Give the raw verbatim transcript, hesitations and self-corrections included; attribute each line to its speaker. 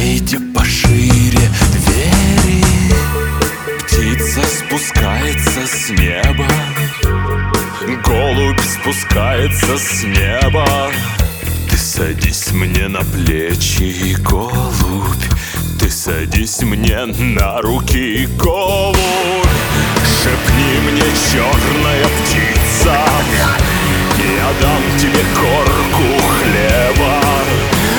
Speaker 1: Откройте пошире двери, птица спускается с неба, голубь спускается с неба. Ты садись мне на плечи, голубь, ты садись мне на руки, голубь. Шепни мне, черная птица, я дам тебе корку хлеба.